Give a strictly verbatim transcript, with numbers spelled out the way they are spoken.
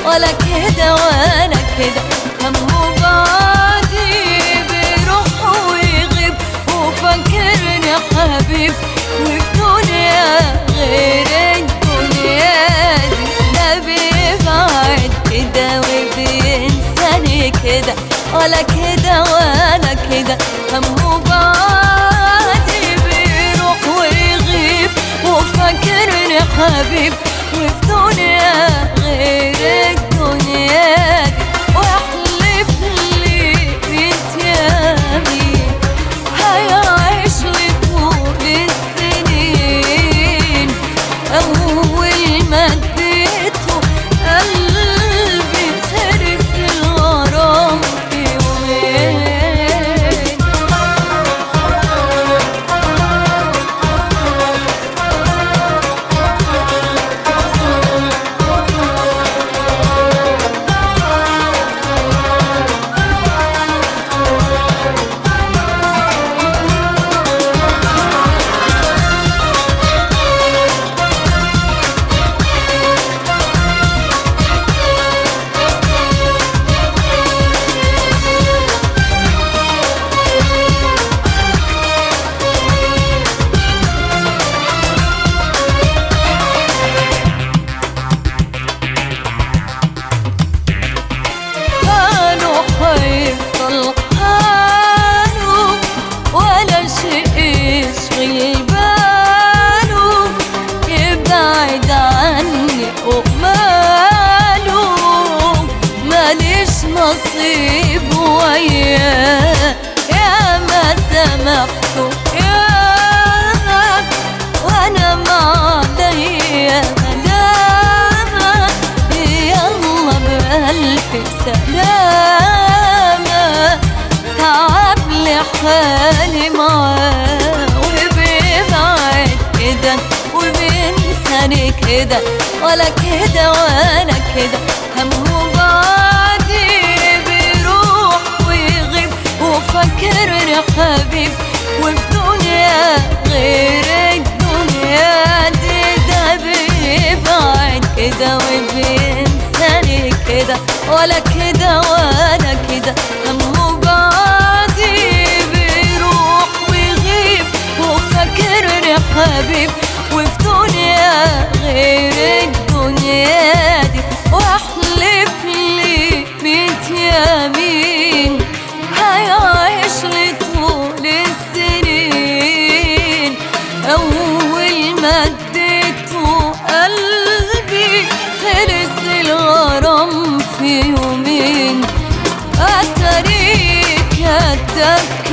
ولا كده ولا كده، همه بعدي بيروح ويغيب وفاكرني حبيب وفي دنيا غير الدنيا دي. لا بيبعد كده وبينساني كده ولا كده ولا كده، همه بعدي بيروح ويغيب وفاكرني حبيب وفي دنيا غير الدنيا دي. واحلف لي بنت يمين هيعيش لي طول السنين، أول ما اديته قلبي خرس الغرام في يومين. نصيب وياه يا ما سمحته يا وانا ما عليا ملامة، يلا بألف سلامة. تعب لي حالي معاه وبيبعد كده وبينساني كده ولا كده ولا كده، همه بعدي بيروح ويغيب وفاكرني حبيب وفي دنيا غير الدنيا دي. ده بيبعد كده وبينساني كده ولا كده ولا كده، همه بعدي بيروح ويغيب وفاكرني حبيب وفي دنيا غير الدنيا دي. واحلف لي ميت يمين هيعيش لي طول السنين، أول ما اديته قلبي خلص الغرام في يومين. أتاريك يدك